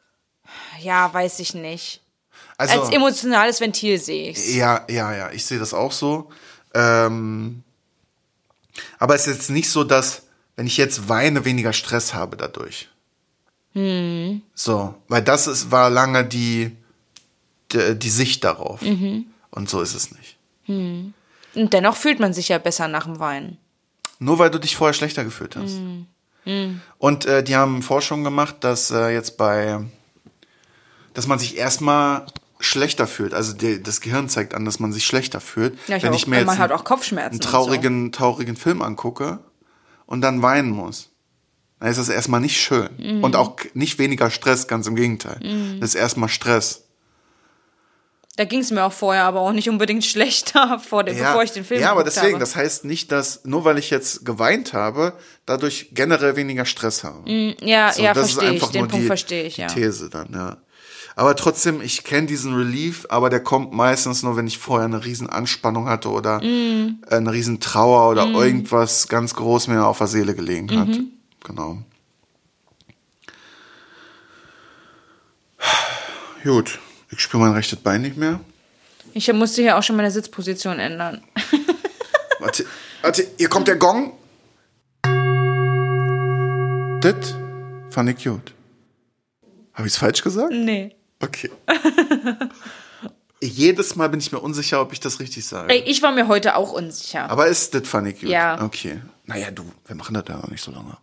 ja, weiß ich nicht. Also, Als emotionales Ventil sehe ich's. Ja, ja, ja, ich sehe das auch so. Ähm, aber es ist jetzt nicht so, dass, wenn ich jetzt weine, weniger Stress habe dadurch. Hm. So, weil das ist, war lange die, die, die Sicht darauf. Mhm. Und so ist es nicht. Und dennoch fühlt man sich ja besser nach dem Weinen. Nur weil du dich vorher schlechter gefühlt hast. Und äh, die haben Forschung gemacht, dass äh, jetzt bei, dass man sich erstmal schlechter fühlt. Also die, das Gehirn zeigt an, dass man sich schlechter fühlt. Ja, ich wenn hab ich auch- mir jetzt man hat einen- auch Kopfschmerzen einen und traurigen, traurigen Film angucke und dann weinen muss, dann ist das erstmal nicht schön. Mhm. Und auch nicht weniger Stress, ganz im Gegenteil. Das ist erstmal Stress. Da ging es mir auch vorher aber auch nicht unbedingt schlechter, vor dem, bevor ich den Film Ja, aber geguckt deswegen, habe. das heißt nicht, dass nur weil ich jetzt geweint habe, dadurch generell weniger Stress habe. Ja, So, ja, das ist verstehe ich. einfach Den nur Punkt die, verstehe ich, die ja. These dann, ja. Aber trotzdem, ich kenne diesen Relief, aber der kommt meistens nur, wenn ich vorher eine riesen Anspannung hatte oder Mm. äh, eine riesen Trauer oder irgendwas ganz groß mir auf der Seele gelegen hat. Mhm. Genau. Gut, ich spüre mein rechtes Bein nicht mehr. Ich musste hier auch schon meine Sitzposition ändern. Warte, warte, hier kommt der Gong. Das fand ich gut. Habe ich es falsch gesagt? Nee. Okay. Jedes Mal bin ich mir unsicher, ob ich das richtig sage. Ey, ich war mir heute auch unsicher. Aber ist das fand ich gut? Ja. Okay. Naja, du, wir machen das ja noch nicht so lange.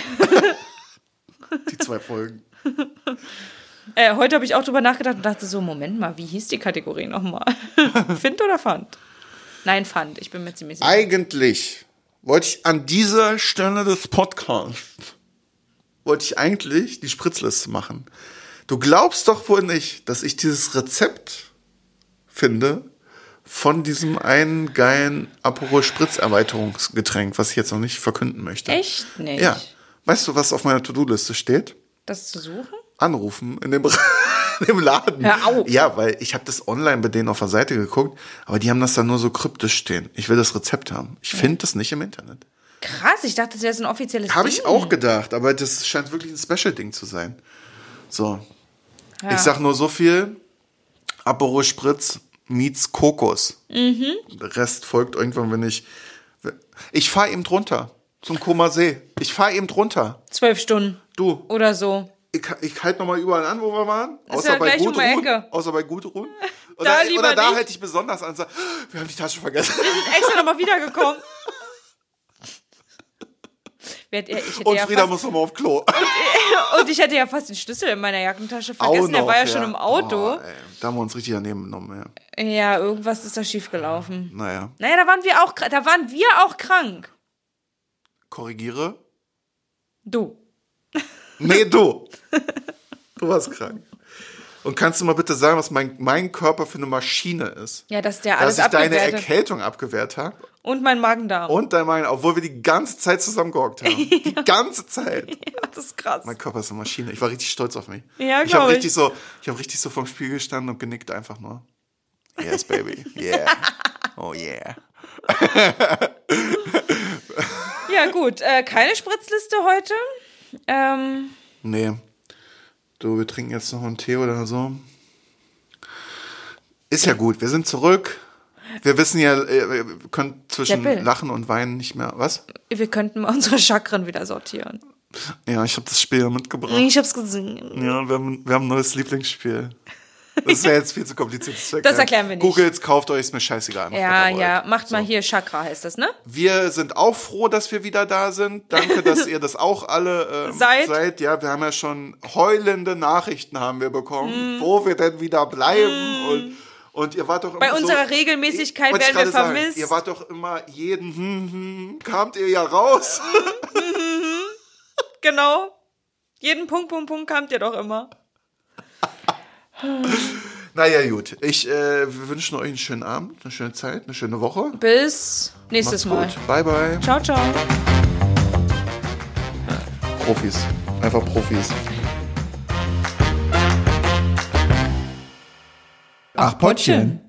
Die zwei Folgen. Äh, heute habe ich auch drüber nachgedacht und dachte so, Moment mal, wie hieß die Kategorie nochmal? Find oder Fand? Nein, Fand, ich bin mir ziemlich sicher. Eigentlich wollte ich an dieser Stelle des Podcasts, wollte ich eigentlich die Spritzliste machen. Du glaubst doch wohl nicht, dass ich dieses Rezept finde von diesem einen geilen Aperol Spritz Erweiterungsgetränk, was ich jetzt noch nicht verkünden möchte. Echt nicht? Ja. Weißt du, was auf meiner To-Do-Liste steht? Das zu suchen? Anrufen in dem, in dem Laden. Hör auf. Ja, weil ich habe das online bei denen auf der Seite geguckt, aber die haben das dann nur so kryptisch stehen. Ich will das Rezept haben. Ich finde das nicht im Internet. Krass, ich dachte, das wäre so ein offizielles Habe Ding. ich auch gedacht, aber das scheint wirklich ein Special-Ding zu sein. So. Ja. Ich sag nur so viel. Aperol Spritz meets Kokos. Mhm. Der Rest folgt irgendwann, wenn ich... Ich fahre eben drunter zum Koma See. Ich fahre eben drunter. Zwölf Stunden Du, oder so. ich, ich halte nochmal überall an, wo wir waren. Ist Außer ja bei gleich um die Gudrun. Ecke. Außer bei Gudrun. Da Oder, lieber oder da nicht. halte ich besonders an. und sag, wir haben die Tasche vergessen. Wir sind extra nochmal wiedergekommen. Ich hätte Und ja Frieda fast, muss nochmal auf Klo. und ich hätte ja fast den Schlüssel in meiner Jackentasche vergessen. Der war ja schon im Auto. Boah, ey, da haben wir uns richtig daneben genommen, ja. Ja, irgendwas ist da schiefgelaufen. Naja. Naja, da waren wir auch, da waren wir auch krank. Korrigiere. Du. Nee, du. Du warst krank. Und kannst du mal bitte sagen, was mein, mein Körper für eine Maschine ist? Ja, dass der alles Dass ich deine abgewehrt hat. Erkältung abgewehrt habe. Und mein Magen-Darm. Und dein Magen, obwohl wir die ganze Zeit zusammengehockt haben. Die ganze Zeit. Ja, das ist krass. Mein Körper ist eine Maschine. Ich war richtig stolz auf mich. Ja, ich habe glaub ich. richtig so, ich habe richtig so vorm Spiegel gestanden und genickt einfach nur. Yes, baby. Yeah. Oh yeah. Ja, gut. Äh, keine Spritzliste heute. Ähm, Nee. Du, wir trinken jetzt noch einen Tee oder so. Ist ja gut, wir sind zurück. Wir wissen ja, äh, wir können zwischen Seppel. Lachen und Weinen nicht mehr. Was? wir könnten mal unsere Chakren wieder sortieren. Ja, ich habe das Spiel ja mitgebracht. Ich hab's gesehen. Ja, wir haben, wir haben ein neues Lieblingsspiel. Das wäre jetzt viel zu kompliziert. zu Das erklären wir nicht. Googles, kauft euch, ist mir scheißegal. Macht, Ja, was ihr ja. wollt. Macht mal So. hier Chakra heißt das, ne? Wir sind auch froh, dass wir wieder da sind. Danke, dass ihr das auch alle ähm, Seid. seid. Ja, wir haben ja schon heulende Nachrichten haben wir bekommen, mm. wo wir denn wieder bleiben. Mm. Und, und ihr wart doch immer Bei so, unserer Regelmäßigkeit wollte ich werden wir gerade vermisst. Sagen, ihr wart doch immer jeden, hm, hm, kamt ihr ja raus. Genau. Jeden Punkt, Punkt, Punkt kamt ihr doch immer. Naja, gut. Ich äh, wir wünschen euch einen schönen Abend, eine schöne Zeit, eine schöne Woche. Bis nächstes Macht's Mal. gut. Bye, bye. Ciao, ciao. Profis. Einfach Profis. Ach, Pottchen.